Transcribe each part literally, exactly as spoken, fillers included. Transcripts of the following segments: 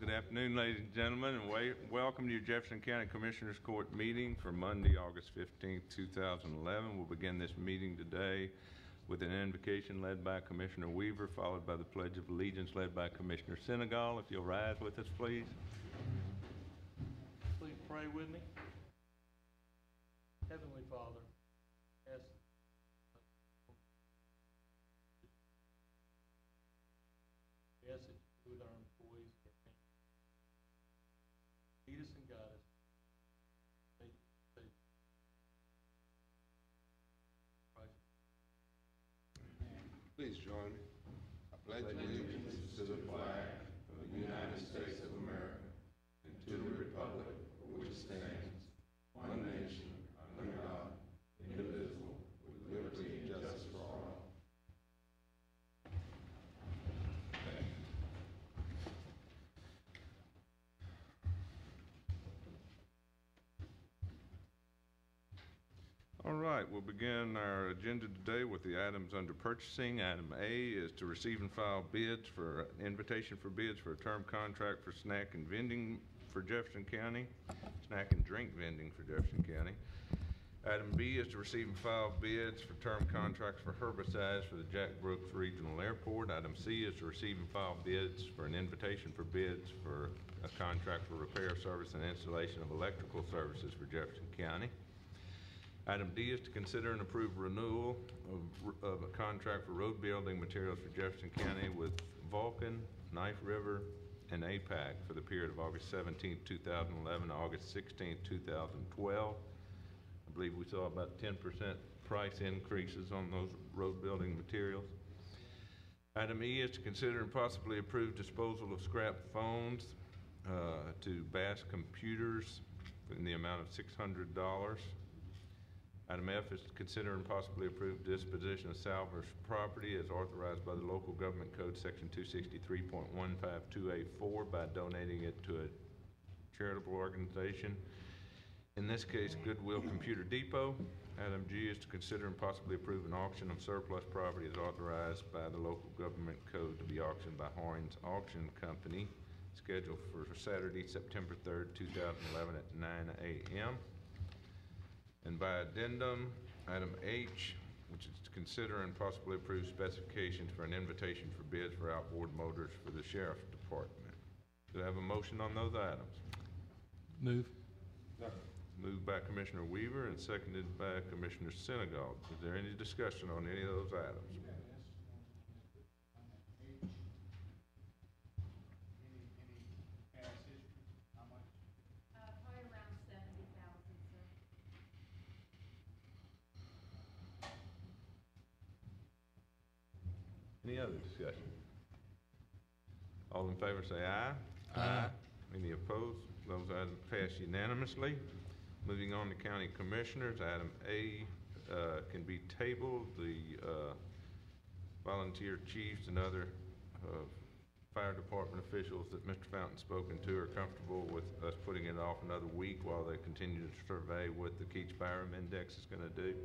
Good afternoon, ladies and gentlemen, and wa- welcome to your Jefferson County Commissioners Court meeting for Monday, August fifteenth, two thousand eleven. We'll begin this meeting today with an invocation led by Commissioner Weaver, followed by the Pledge of Allegiance led by Commissioner Senegal. If you'll rise with us, please. Please pray with me. Heavenly Father, yes. Yes, that you with our employees, our families. Lead us and guide us. Thank you. Thank you. Christ. Please join me. I pledge allegiance to the flag of the United States of America and to the republic for which it stands, one nation, under God, indivisible, with liberty and justice for all. All right, we'll begin our agenda today with the items under purchasing. Item A is to receive and file bids for an invitation for bids for a term contract for snack and vending for Jefferson County, snack and drink vending for Jefferson County. Item B is to receive and file bids for term contracts for herbicides for the Jack Brooks Regional Airport. Item C is to receive and file bids for an invitation for bids for a contract for repair, service, and installation of electrical services for Jefferson County. Item D is to consider and approve renewal of, of a contract for road building materials for Jefferson County with Vulcan, Knife River, and A PAC for the period of August seventeenth, two thousand eleven to August sixteenth, two thousand twelve. I believe we saw about ten percent price increases on those road building materials. Item E is to consider and possibly approve disposal of scrap phones uh, to Bass Computers in the amount of six hundred dollars. Item F is to consider and possibly approve disposition of salvaged property as authorized by the Local Government Code Section two sixty-three point one five two eight four by donating it to a charitable organization. In this case, Goodwill Computer Depot. Item G is to consider and possibly approve an auction of surplus property as authorized by the Local Government Code to be auctioned by Horns Auction Company, scheduled for Saturday, September third, two thousand eleven at nine A M And by addendum, item H, which is to consider and possibly approve specifications for an invitation for bids for outboard motors for the Sheriff's Department. Do I have a motion on those items? Move. Moved by Commissioner Weaver and seconded by Commissioner Senegal. Is there any discussion on any of those items? Any other discussion? All in favor say aye. Aye. Any opposed? Those items pass unanimously. Moving on to County Commissioners, item A uh, can be tabled. The uh, volunteer chiefs and other uh, fire department officials that Mister Fountain spoken to are comfortable with us putting it off another week while they continue to survey what the Keach Byram Index is going to do.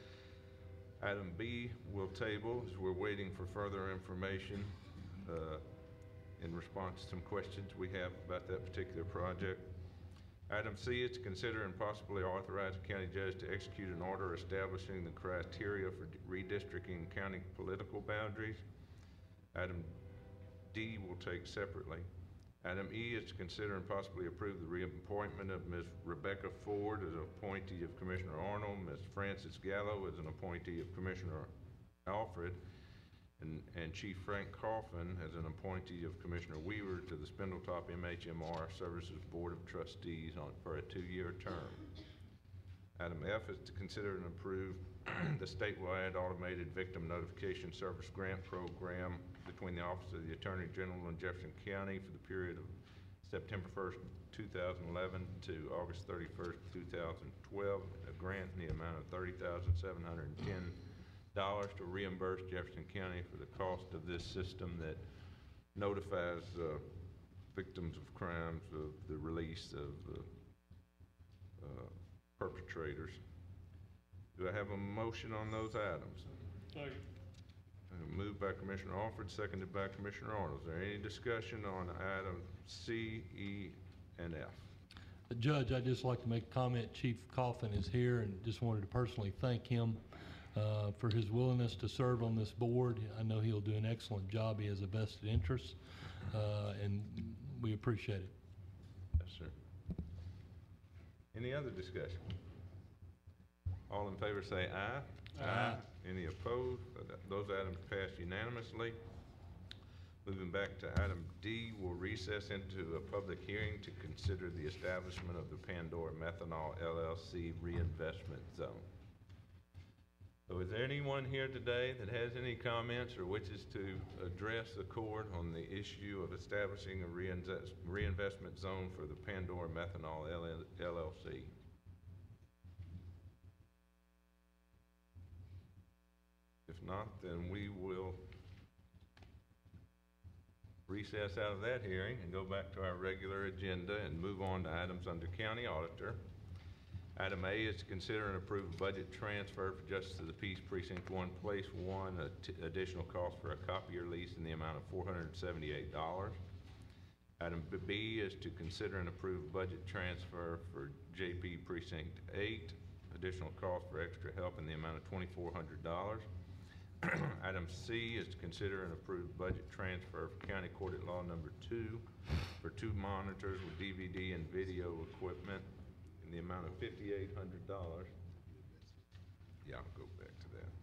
Item B we'll table as we're waiting for further information uh, in response to some questions we have about that particular project. Item C is to consider and possibly authorize the county judge to execute an order establishing the criteria for redistricting county political boundaries. Item D we'll take separately. Item E is to consider and possibly approve the reappointment of Miz Rebecca Ford as an appointee of Commissioner Arnold, Miz Frances Gallo as an appointee of Commissioner Alfred, and, and Chief Frank Coffin as an appointee of Commissioner Weaver to the Spindletop M H M R Services Board of Trustees on, for a two-year term. Item F is to consider and approve the statewide automated victim notification service grant program between the Office of the Attorney General in Jefferson County for the period of September first, two thousand eleven to August thirty-first, two thousand twelve, a grant in the amount of thirty thousand seven hundred ten dollars to reimburse Jefferson County for the cost of this system that notifies uh, victims of crimes of the release of the uh, perpetrators. Do I have a motion on those items? Second. Uh, Moved by Commissioner Alford, seconded by Commissioner Arnold. Is there any discussion on item C, E, and F? Uh, Judge, I'd just like to make a comment. Chief Coffin is here, and just wanted to personally thank him uh, for his willingness to serve on this board. I know he'll do an excellent job. He has a vested interest, uh, and we appreciate it. Yes, sir. Any other discussion? All in favor say aye. Aye. Any opposed? Those items pass unanimously. Moving back to item D, we'll recess into a public hearing to consider the establishment of the Pandora Methanol L L C reinvestment zone. So is there anyone here today that has any comments or wishes to address the court on the issue of establishing a reinvest, reinvestment zone for the Pandora Methanol L L C? If not, then we will recess out of that hearing and go back to our regular agenda and move on to items under County Auditor. Item A is to consider and approve a budget transfer for Justice of the Peace Precinct one, Place one, a t additional cost for a copier lease in the amount of four hundred seventy-eight dollars. Item B is to consider and approve budget transfer for J P Precinct eight, additional cost for extra help in the amount of twenty-four hundred dollars. Item C is to consider and approve budget transfer for County Court at Law number two for two monitors with D V D and video equipment in the amount of fifty-eight hundred dollars. Yeah, I'll go back to that.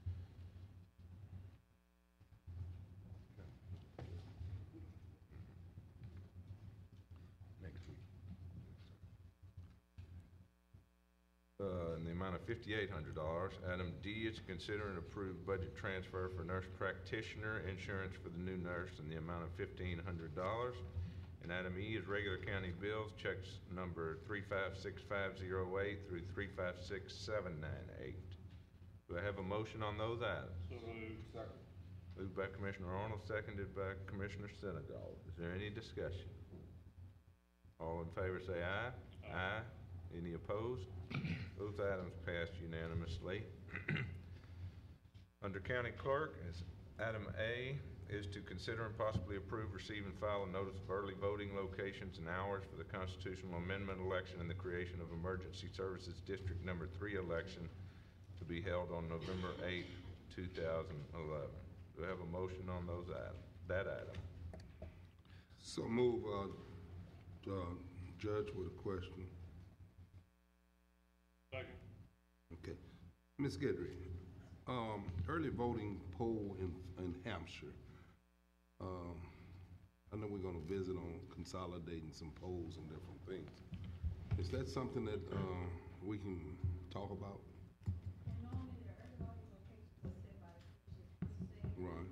Next week. Uh, in the amount of fifty-eight hundred dollars. Item D is to consider and approve budget transfer for nurse practitioner insurance for the new nurse in the amount of fifteen hundred dollars. And item E is regular county bills, checks number three five six five zero eight through three five six seven nine eight. Do I have a motion on those items? So moved. Second. Moved by Commissioner Arnold, seconded by Commissioner Senegal. Is there any discussion? All in favor say aye. Aye. Aye. Any opposed? Those items passed unanimously. Under County Clerk, is item A is to consider and possibly approve, receive, and file a notice of early voting locations and hours for the constitutional amendment election and the creation of Emergency Services District Number Three election to be held on November eighth, two thousand eleven. Do I have a motion on those items? That item. So move, uh, uh, Judge, with a question. Second. Okay. Miz Guidry, um, early voting poll in, in Hampshire. Um, I know we're gonna visit on consolidating some polls and different things. Is that something that, uh, we can talk about? Right.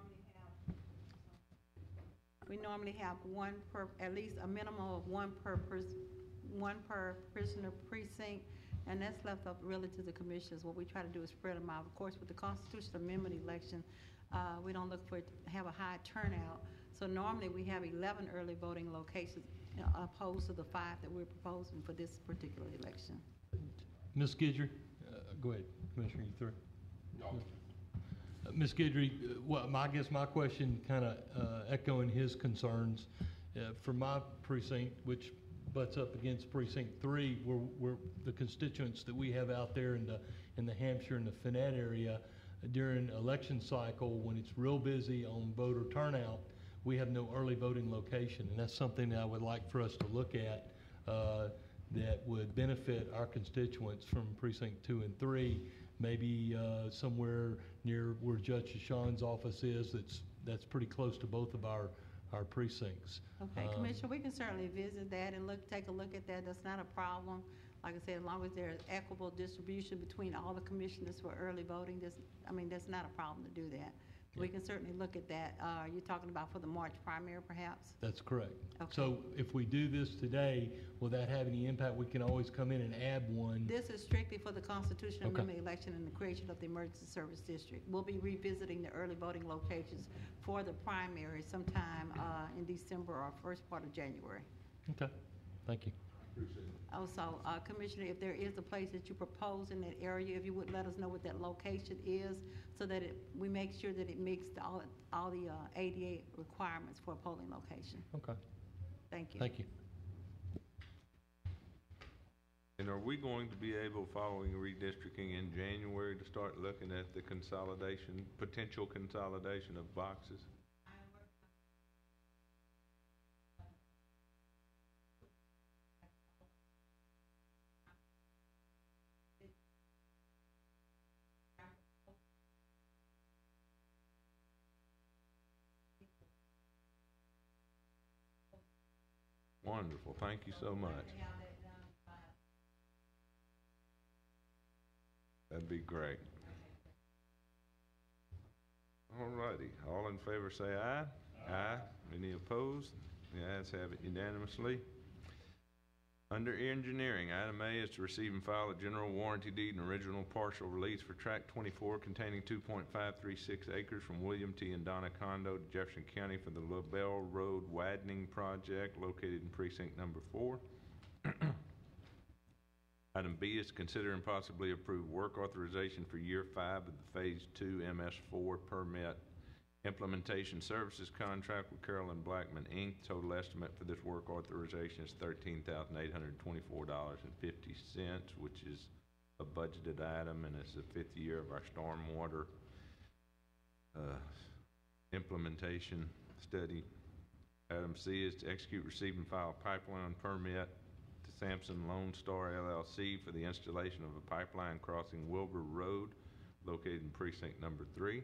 We normally have one per, at least a minimum of one per pers, one per prisoner precinct, and that's left up really to the commissioners. What we try to do is spread them out. Of course, with the constitutional amendment election, uh, we don't look for it to have a high turnout. So normally we have eleven early voting locations, you know, opposed to the five that we're proposing for this particular election. Miz Guidry, uh, go ahead, Commissioner, you through? No. Uh, Miz Guidry, uh, well, my, I guess my question kind of uh, echoing his concerns. Uh, for my precinct, which butts up against precinct three, where we're the constituents that we have out there in the in the Hampshire and the Fannett area, uh, during election cycle, when it's real busy on voter turnout, we have no early voting location, and that's something that I would like for us to look at uh, that would benefit our constituents from precinct two and three, maybe uh, somewhere near where Judge Shashan's office is. That's that's pretty close to both of our our precincts. Okay, Um, Commissioner, we can certainly visit that and look, take a look at that. That's not a problem. Like I said, as long as there's equitable distribution between all the commissioners for early voting, this, I mean, that's not a problem to do that. We can certainly look at that. Uh, you're talking about for the March primary, perhaps? That's correct. Okay. So if we do this today, will that have any impact? We can always come in and add one. This is strictly for the constitutional Okay. amendment election and the creation of the emergency service district. We'll be revisiting the early voting locations for the primary sometime uh, in December or first part of January. Okay, thank you. Also, uh, Commissioner, if there is a place that you propose in that area, if you would let us know what that location is, so that it, we make sure that it meets the, all, all the, uh, A D A requirements for a polling location. Okay, Thank you. thank you. And are we going to be able, following redistricting in January, to start looking at the consolidation, potential consolidation of boxes? Wonderful, thank you so much. That'd be great. All righty, all in favor say aye. Aye. Any opposed? The ayes have it unanimously. Under engineering, item A is to receive and file a general warranty deed and original partial release for tract twenty-four containing two point five three six acres from William T. and Donna Condo to Jefferson County for the LaBelle Road widening project located in precinct number four. Item B is to consider and possibly approve work authorization for year five of the phase two M S four permit implementation services contract with Carolyn Blackman, Incorporated. Total estimate for this work authorization is thirteen thousand eight hundred twenty-four dollars and fifty cents, which is a budgeted item, and it's the fifth year of our stormwater uh, implementation study. Item C is to execute, receive, and file a pipeline permit to Sampson Lone Star L L C for the installation of a pipeline crossing Wilbur Road located in precinct number three.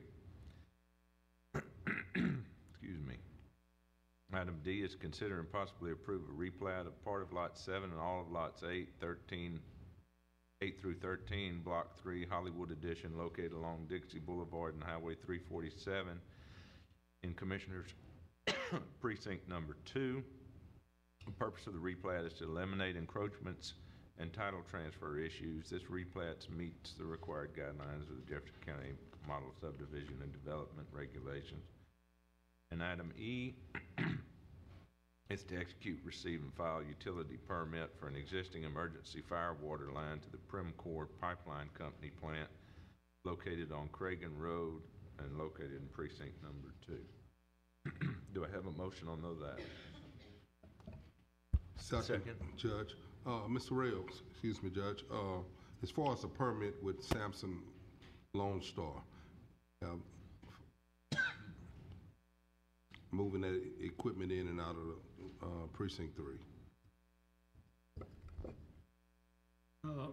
Excuse me. Item D is consider and possibly approve a replat of part of lot seven and all of lots eight, thirteen, eight through thirteen, block three, Hollywood Edition, located along Dixie Boulevard and Highway three forty-seven in Commissioners Precinct number two. The purpose of the replat is to eliminate encroachments and title transfer issues. This replat meets the required guidelines of the Jefferson County Model Subdivision and Development Regulations. And item E is to execute, receive, and file utility permit for an existing emergency fire water line to the Primcore Pipeline Company plant located on Cragen Road and located in precinct number two. Do I have a motion on those items? Second, Second. Judge. Uh, Mister Rayo, excuse me, Judge. Uh, as far as the permit with Sampson Lone Star, uh, moving that equipment in and out of the, uh, precinct three. Uh,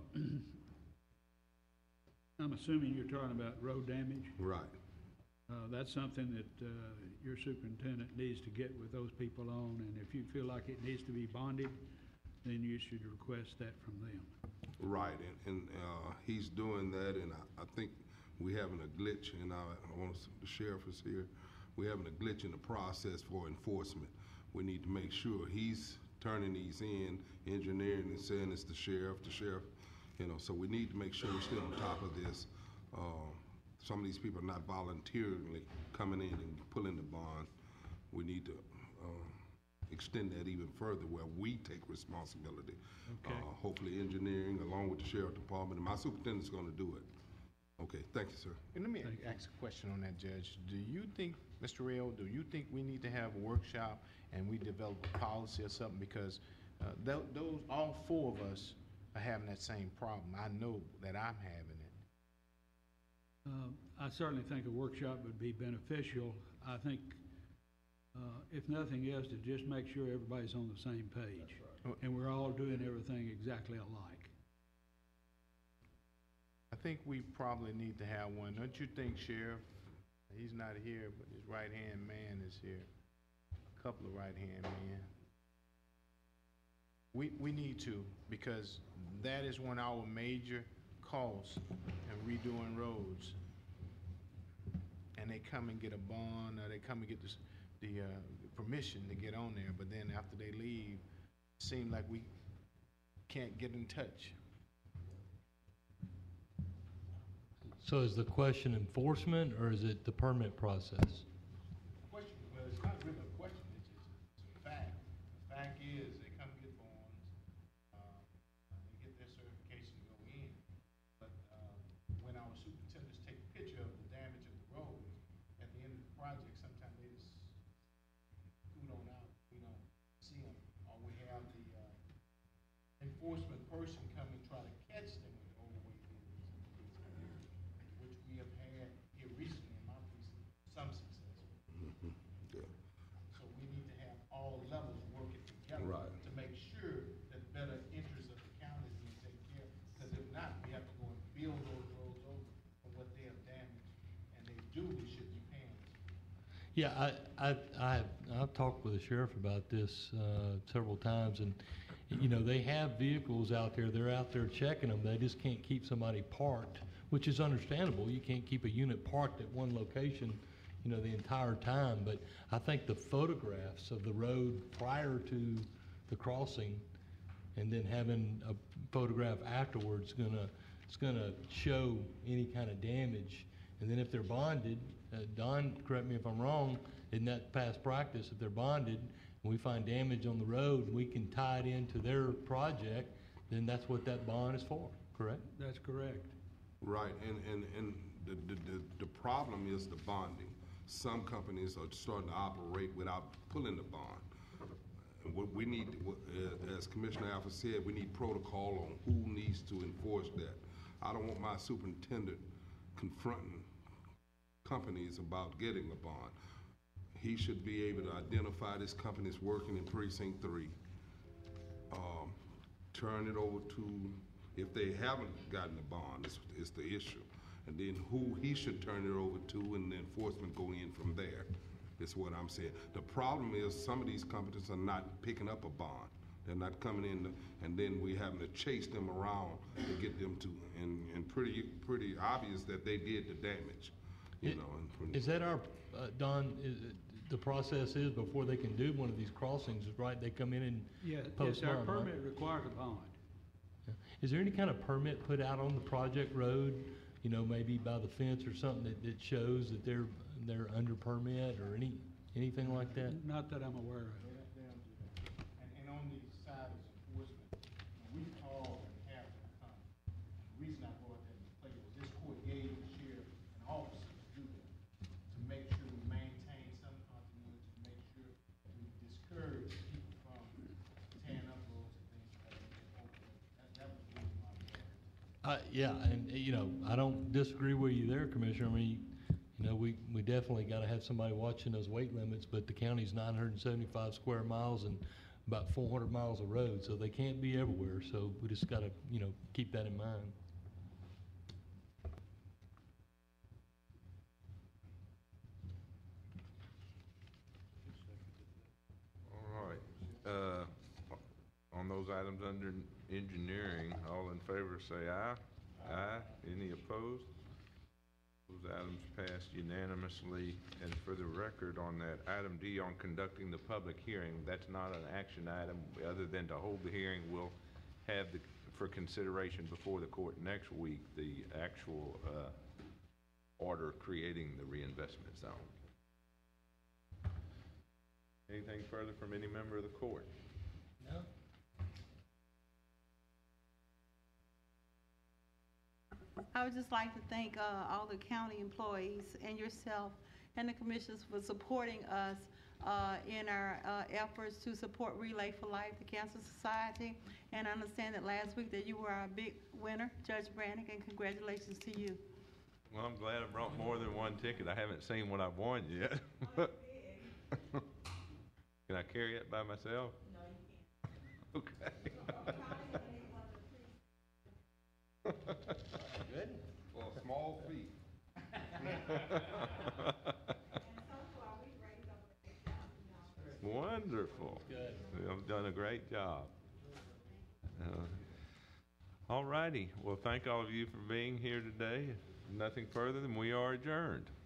I'm assuming you're talking about road damage. Right. Uh, that's something that, uh, your superintendent needs to get with those people on, and if you feel like it needs to be bonded, then you should request that from them. Right, and, and uh, he's doing that, and I, I think we having a glitch, and I, I want to, the sheriff is here. We're having a glitch in the process for enforcement. We need to make sure he's turning these in, engineering and saying it's the sheriff, the sheriff, you know, so we need to make sure we're still on top of this. Uh, some of these people are not voluntarily coming in and pulling the bond. We need to uh, extend that even further where we take responsibility. Okay. Uh, hopefully engineering along with the sheriff department, and my superintendent's gonna do it. Okay, thank you, sir. And let me ask a question on that, Judge. Do you think, Mister Rayo, do you think we need to have a workshop and we develop a policy or something? Because uh, th those, all four of us are having that same problem. I know that I'm having it. Um, I certainly think a workshop would be beneficial. I think, uh, if nothing else, to just make sure everybody's on the same page. And we're all doing everything exactly alike. I think we probably need to have one. Don't you think, Sheriff? He's not here, but his right-hand man is here. A couple of right-hand men. We, we need to, because that is one of our major costs in redoing roads. And they come and get a bond, or they come and get this, the uh, permission to get on there, but then after they leave, it seems like we can't get in touch. So is the question enforcement, or is it the permit process? Question, well, it's not really a question, it's just it's a fact. The fact is, they come get bonds, Yeah, I, I, I, I've talked with the sheriff about this, uh, several times, and, you know, they have vehicles out there, they're out there checking them, they just can't keep somebody parked, which is understandable, you can't keep a unit parked at one location, you know, the entire time, but I think the photographs of the road prior to the crossing, and then having a photograph afterwards, gonna, it's gonna show any kind of damage, and then if they're bonded, Uh, Don, correct me if I'm wrong, isn't that past practice? If they're bonded and we find damage on the road, we can tie it into their project, then that's what that bond is for, correct? That's correct. Right, and, and, and the, the, the, the problem is the bonding. Some companies are starting to operate without pulling the bond. And what we need, what, uh, as Commissioner Alpha said, we need protocol on who needs to enforce that. I don't want my superintendent confronting companies about getting a bond. He should be able to identify this company's working in precinct three, um, turn it over to, if they haven't gotten a bond, it's, it's the issue. And then who he should turn it over to, and the enforcement go in from there, is what I'm saying. The problem is some of these companies are not picking up a bond. They're not coming in, to, and then we having to chase them around to get them to, and, and pretty, pretty obvious that they did the damage. You It- know, and pretty- Is that our, uh, Don, is, it- the process is before they can do one of these crossings, right, they come in and Yeah, post yes, our bond, right? permit requires a bond. Is there any kind of permit put out on the project road, you know, maybe by the fence or something that, that shows that they're, they're under permit or any, anything like that? Not that I'm aware of. And, and on the side of enforcement, we all have to come. The reason I brought that into play was this court gave the sheriff an officer to do that, to make sure we maintain some continuity, to make sure we discourage people from tearing up roads and things like that. That, that was the reason why I brought it. Uh, yeah, and, uh, you know, I don't disagree with you there, Commissioner. I mean, you know, we, we definitely gotta have somebody watching those weight limits, but the county's nine hundred and seventy-five square miles and about four hundred miles of road, so they can't be everywhere, so we just gotta, you know, keep that in mind. All right, uh, on those items under engineering, all in favor say aye. Aye. Any opposed? Those items passed unanimously. And for the record, on that item D on conducting the public hearing, that's not an action item. Other than to hold the hearing, we'll have the, for consideration before the court next week, the actual, uh, order creating the reinvestment zone. Anything further from any member of the court? No. I would just like to thank uh, all the county employees and yourself and the commissioners for supporting us uh, in our uh, efforts to support Relay for Life, the Cancer Society. And I understand that last week that you were our big winner, Judge Brannick, and congratulations to you. Well, I'm glad I brought more than one ticket. I haven't seen what I've won yet. Can I carry it by myself? No, you can't. Okay. Good. Well, a small feat. Wonderful. Good. You've done a great job. Uh, all righty. Well, thank all of you for being here today. If nothing further, then we are adjourned.